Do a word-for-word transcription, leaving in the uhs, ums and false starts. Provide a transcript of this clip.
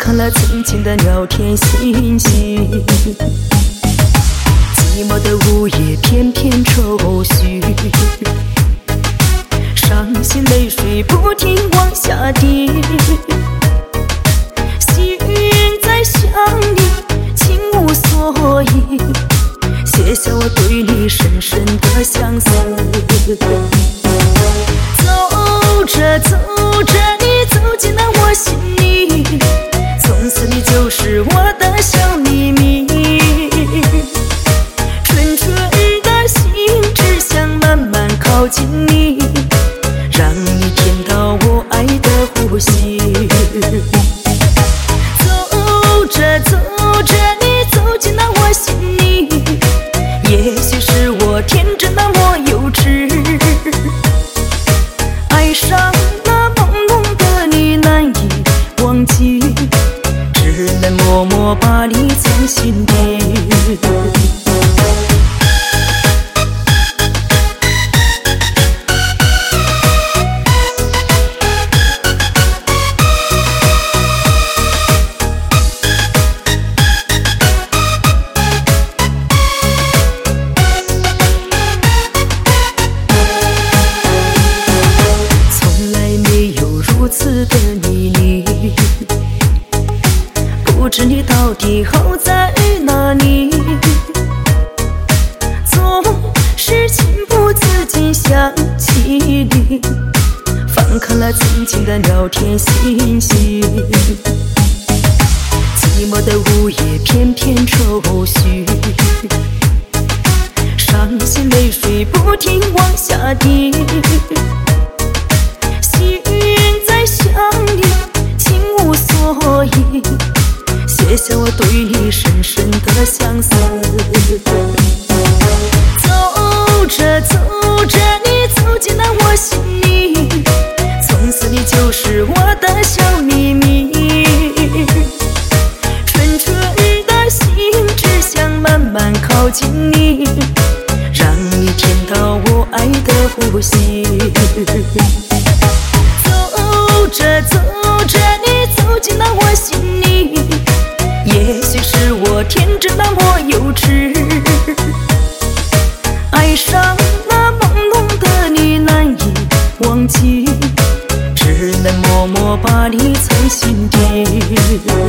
看了曾经的聊天信息，寂寞的午夜片片愁绪，伤心泪水不停往下滴。细云在想你，情无所依，写下我对你深深的相思。走着走着，你走进了我心里，从此你就是我的小秘密。纯纯的心只想慢慢靠近你，让你甜到我爱的呼吸。走着走着，你走进了我心里，也许是我天真那么幼稚，爱上了朦胧的你难以忘记，只能默默把你藏心底。如此的秘密，不知你到底好在哪里，总是情不自禁想起你，翻看了曾经的聊天信息，寂寞的午夜片片愁绪，伤心泪水不停往下滴。写下我对你深深的相思。走着走着，你走进了我心里，从此你就是我的小秘密。纯纯的心只想慢慢靠近你，让你甜到我爱的呼吸。走着走着，你走进了我心里，也许是我天真那么幼稚，爱上了朦胧的你难以忘记，只能默默把你藏心底。